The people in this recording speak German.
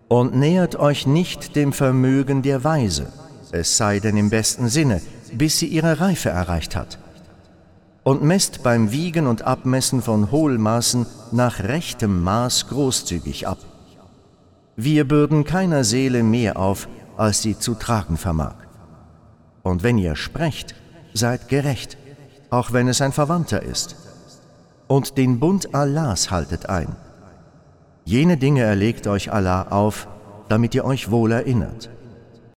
Und nähert euch nicht dem Vermögen der Weise, es sei denn im besten Sinne, bis sie ihre Reife erreicht hat. Und messt beim Wiegen und Abmessen von Hohlmaßen nach rechtem Maß großzügig ab. Wir bürden keiner Seele mehr auf, als sie zu tragen vermag. Und wenn ihr sprecht, seid gerecht, auch wenn es ein Verwandter ist. Und den Bund Allahs haltet ein. Jene Dinge erlegt euch Allah auf, damit ihr euch wohl erinnert.